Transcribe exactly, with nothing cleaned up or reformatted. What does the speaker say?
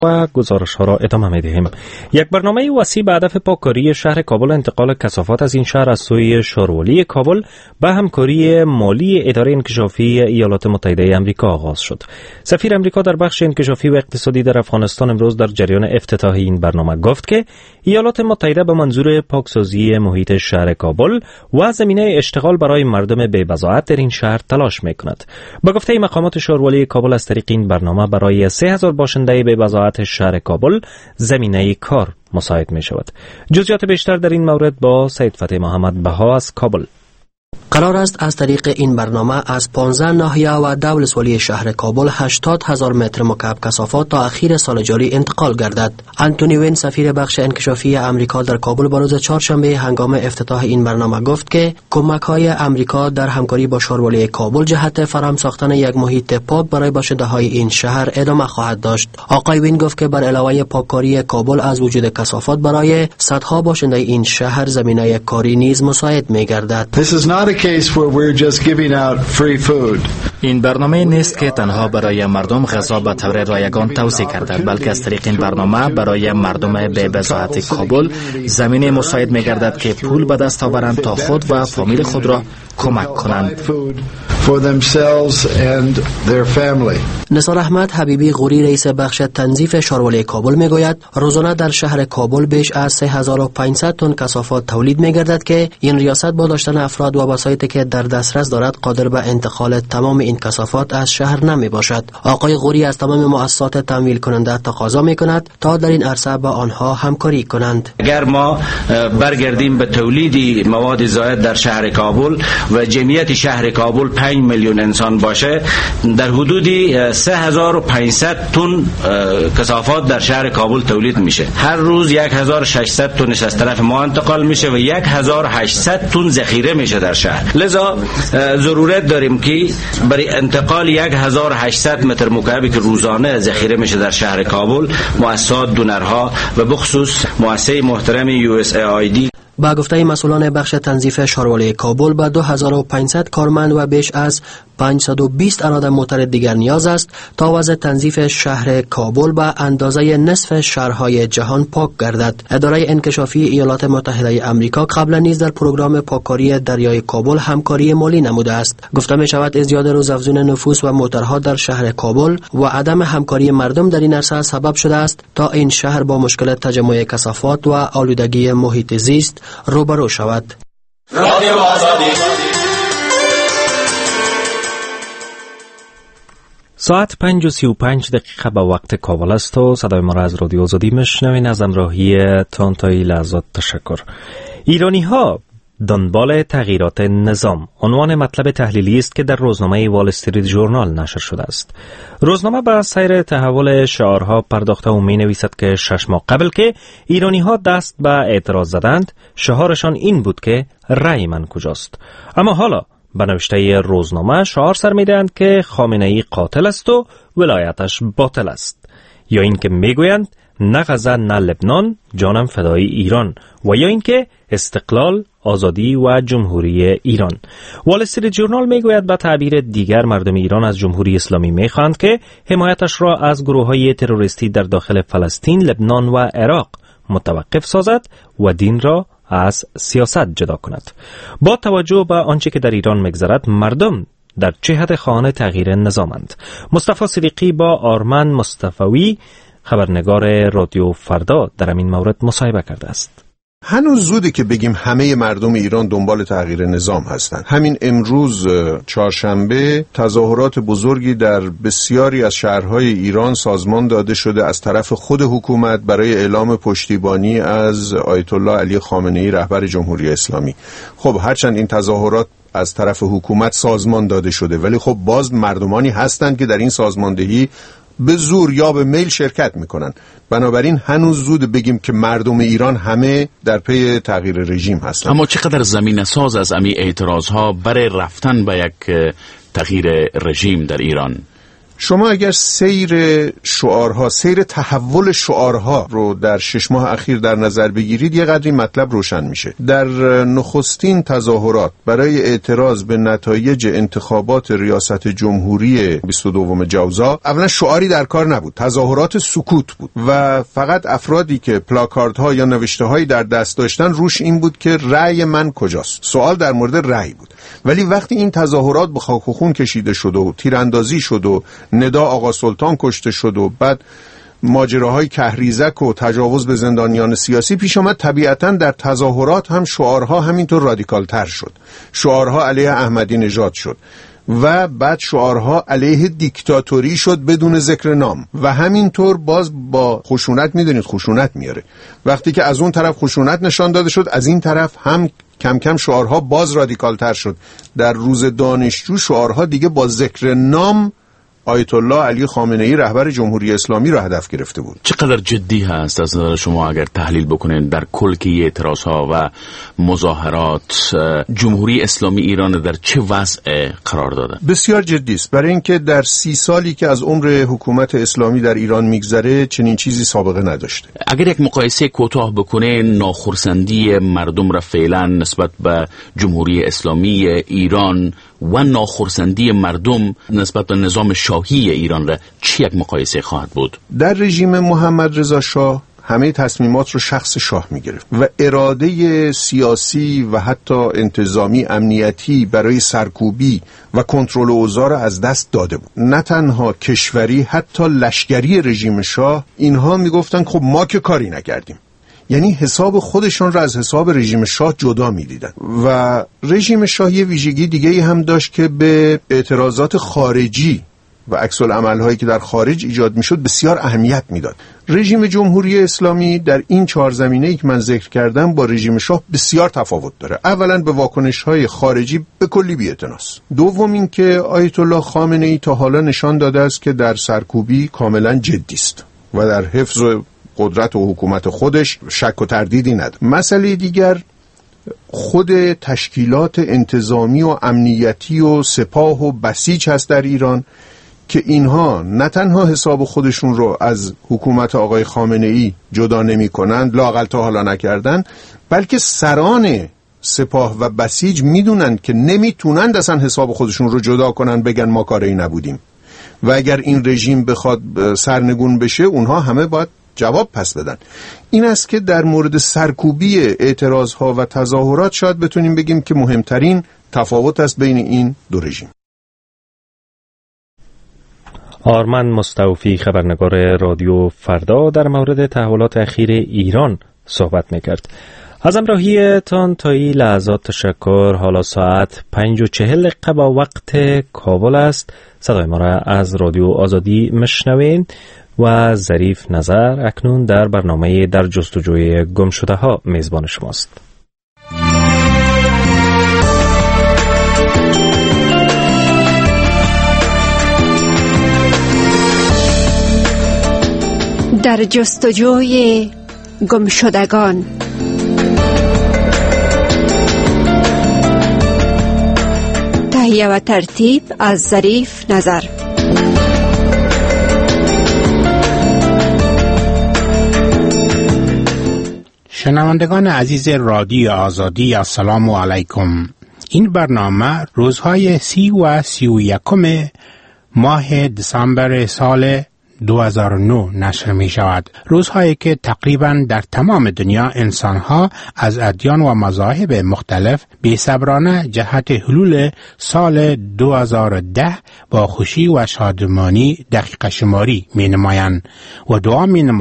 و گزارش ها را ادامه می دهیم. یک برنامه وسیع به هدف پاککاری شهر کابل، انتقال کثافات از این شهر از سوی شاروالی کابل به همکاری مالی اداره انکشافی ایالات متحده آمریکا آغاز شد. سفیر آمریکا در بخش انکشافی و اقتصادی در افغانستان امروز در جریان افتتاح این برنامه گفت که ایالات متحده به منظور پاکسازی محیط شهر کابل و زمینه اشتغال برای مردم بی‌بضاعت در این شهر تلاش می کند. با گفته مقامات شاروالی کابل از طریق این برنامه برای سه هزار باشنده بی‌بضاعت شهر کابل زمینه کار مساعد می شود. جزئیات بیشتر در این مورد با سید فتح محمد بها از کابل. قرار است از طریق این برنامه از پانزده ناحیه و دو ولسوالی شهر کابل هشتاد هزار متر مکعب کثافات تا اخیر سال جاری انتقال گردد. انتونی وین سفیر بخش انکشافی امریکا در کابل با روز چهارشنبه هنگام افتتاح این برنامه گفت که کمک‌های امریکا در همکاری با شاروالی کابل جهت فراهم ساختن یک محیط پاک برای باشنده‌های این شهر ادامه خواهد داشت. آقای وین گفت که بر علاوه پاککاری کابل از وجود کثافات برای صدها باشنده این شهر زمینه کاری نیز مساعد می‌گردد. این برنامه نیست که تنها برای مردم غذا به طور رایگان توزیع گردد، بلکه از طریق این برنامه برای مردم بی‌بضاعت کابل زمینه مساعد می‌گردد که پول به دست آورند تا خود و فامیل خود را کمک کنند. نثار احمد حبیبی غوری رئیس بخش تنظیف شاروالی کابل میگوید روزانه در شهر کابل بیش از سه هزار و پانصد تن کثافات تولید میگردد که این ریاست با داشتن افراد و وسایلی که در دسترس دارد قادر به انتقال تمام این کثافات از شهر نمی باشد. آقای غوری از تمام مؤسسات تمویل کننده تقاضا می کند تا در این عرصه با آنها همکاری کنند. اگر ما برگردیم به تولید مواد زائد در شهر کابل و جمعیت شهر کابل پنج میلیون انسان باشه، در حدود سه هزار و پانصد تن کثافات در شهر کابل تولید میشه. هر روز یک هزار و ششصد تن از طرف ما انتقال میشه و یک هزار و هشتصد تن ذخیره میشه در شهر. لذا ضرورت داریم که برای انتقال یک هزار و هشتصد متر مکعبی که روزانه ذخیره میشه در شهر کابل، مؤسسات دونرها و بخصوص مؤسسه محترم یو اس ای آی دی با گفته مسئولان بخش تنظیف شاروالی کابل به دو هزار و پانصد کارمند و بیش از پانصد و بیست اراده موتر دیگر نیاز است تا وضع تنظیف شهر کابل به اندازه نصف شهرهای جهان پاک گردد. اداره انکشافی ایالات متحده آمریکا قبلا نیز در پروگرام پاککاری دریای کابل همکاری مالی نموده است. گفته می شود ازدیاد روزافزون نفوس و موترها در شهر کابل و عدم همکاری مردم در این عرصه سبب شده است تا این شهر با مشکل تجمع کثافات و آلودگی محیط زیست روبرو شود. رادیو آزادی. ساعت پنج و سی و پنج دقیقه به وقت کابل است و صدای ما را از رادیو آزادی میشنوین. از همراهی تان تا این لحظات تشکر. ایرانی ها دنبال تغییرات نظام عنوان مطلب تحلیلی است که در روزنامه وال استریت ژورنال نشر شده است. روزنامه به سیر تحول شعارها پرداخته و می نویسد که شش ماه قبل که ایرانی ها دست به اعتراض زدند، شعارشان این بود که رأی من کجاست. اما حالا به نوشته روزنامه شعار سر می دهند که خامنه‌ای قاتل است و ولایتش باطل است، یا اینکه می گویند نه غزه نه لبنان، جانم فدای ایران، و یا اینکه استقلال، آزادی و جمهوری ایران. وال استریت ژورنال میگوید به تعبیر دیگر مردم ایران از جمهوری اسلامی میخواهند که حمایتش را از گروه‌های تروریستی در داخل فلسطین، لبنان و عراق متوقف سازد و دین را از سیاست جدا کند. با توجه به آنچه که در ایران میگذرد، مردم در چه حد خواهان تغییر نظامند. مصطفی صدیقی با آرمن مصطفوی خبرنگار رادیو فردا در این مورد مصاحبه کرده است. هنوز زوده که بگیم همه مردم ایران دنبال تغییر نظام هستند. همین امروز چهارشنبه تظاهرات بزرگی در بسیاری از شهرهای ایران سازمان داده شده از طرف خود حکومت برای اعلام پشتیبانی از آیت الله علی خامنه‌ای رهبر جمهوری اسلامی. خب هرچند این تظاهرات از طرف حکومت سازمان داده شده، ولی خب باز مردمانی هستند که در این سازماندهی به زور یا به میل شرکت میکنن. بنابراین هنوز زود بگیم که مردم ایران همه در پی تغییر رژیم هستن. اما چقدر زمینه ساز از امی اعتراض ها برای رفتن به یک تغییر رژیم در ایران؟ شما اگر سیر شعارها، سیر تحول شعارها رو در شش ماه اخیر در نظر بگیرید، یه قدری مطلب روشن میشه. در نخستین تظاهرات برای اعتراض به نتایج انتخابات ریاست جمهوری بیست و دوم جوزا، اولا شعاری در کار نبود، تظاهرات سکوت بود و فقط افرادی که پلاکاردها یا نوشته‌هایی در دست داشتن روش این بود که رأی من کجاست. سوال در مورد رأی بود. ولی وقتی این تظاهرات به خاک و خون کشیده شد و تیراندازی شد و ندا آقا سلطان کشته شد و بعد ماجراهای کهریزک و تجاوز به زندانیان سیاسی پیش آمد، طبیعتاً در تظاهرات هم شعارها همینطور رادیکال تر شد. شعارها علیه احمدی نژاد شد و بعد شعارها علیه دیکتاتوری شد بدون ذکر نام و همینطور باز با خشونت. میدونید خشونت میاره. وقتی که از اون طرف خشونت نشان داده شد، از این طرف هم کم کم شعارها باز رادیکال تر شد. در روز دانشجو شعارها دیگه با ذکر نام آیت الله علی خامنه ای رهبر جمهوری اسلامی را هدف گرفته بود. چقدر جدی هست از نظر شما اگر تحلیل بکنین در کل که اعتراض ها و مظاهرات جمهوری اسلامی ایران در چه وضع قرار داده؟ بسیار جدی است، برای اینکه در سی سالی که از عمر حکومت اسلامی در ایران میگذره چنین چیزی سابقه نداشته. اگر یک مقایسه کوتاه بکنه، ناخرسندی مردم را فعلا نسبت به جمهوری اسلامی ایران و ناخرسندی مردم نسبت به نظام شاهی ایران را چی یک مقایسه خواهد بود؟ در رژیم محمد رضا شاه همه تصمیمات رو شخص شاه میگرفت و اراده سیاسی و حتی انتظامی امنیتی برای سرکوبی و کنترل اوضاع را از دست داده بود. نه تنها کشوری، حتی لشکری رژیم شاه اینها میگفتن خب ما که کاری نکردیم، یعنی حساب خودشون را از حساب رژیم شاه جدا می‌دیدن. و رژیم شاه یه ویژگی دیگه‌ای هم داشت که به اعتراضات خارجی و عکس العمل‌هایی که در خارج ایجاد می‌شد بسیار اهمیت میداد. رژیم جمهوری اسلامی در این چهار زمینه‌ای که من ذکر کردم با رژیم شاه بسیار تفاوت داره. اولا به واکنش‌های خارجی به کلی بی‌اعتناست. دوم اینکه آیت الله خامنه‌ای تا حالا نشان داده است که در سرکوبی کاملا جدی است و در حفظ قدرت و حکومت خودش شک و تردیدی نداره. مسئله دیگر خود تشکیلات انتظامی و امنیتی و سپاه و بسیج هست در ایران که اینها نه تنها حساب خودشون رو از حکومت آقای خامنه ای جدا نمی کنند، لااقل تا حالا نکردن، بلکه سران سپاه و بسیج میدونند که نمیتونند اصلا حساب خودشون رو جدا کنن بگن ما کاری نبودیم و اگر این رژیم بخواد سرنگون بشه اونها همه باید جواب پس بدن. این است که در مورد سرکوبی اعتراضها و تظاهرات شاید بتونیم بگیم که مهمترین تفاوت است بین این دو رژیم. آرمن مستوفی، خبرنگار رادیو فردا، در مورد تحولات اخیر ایران صحبت میکرد. از همراهی تان تا این لحظات تشکر. حالا ساعت پنج و چهل دقیقه با وقت کابل است. صدای ما را از رادیو آزادی مشنوین و ظریف نظر اکنون در برنامه در جستجوی گم شده ها میزبان شماست. در جستجوی گم شدگان. تهیه و ترتیب از ظریف نظر. شنوندگان عزیز رادیو آزادی، السلام علیکم. این برنامه روزهای سی و سی و یکم ماه دسامبر سال دو هزار و نه نشر می شود. روزهایی که تقریبا در تمام دنیا انسانها از ادیان و مذاهب مختلف بی‌صبرانه جهت حلول سال دو هزار و ده با خوشی و شادمانی دقیقه شماری می نمایند و دعا می نمایند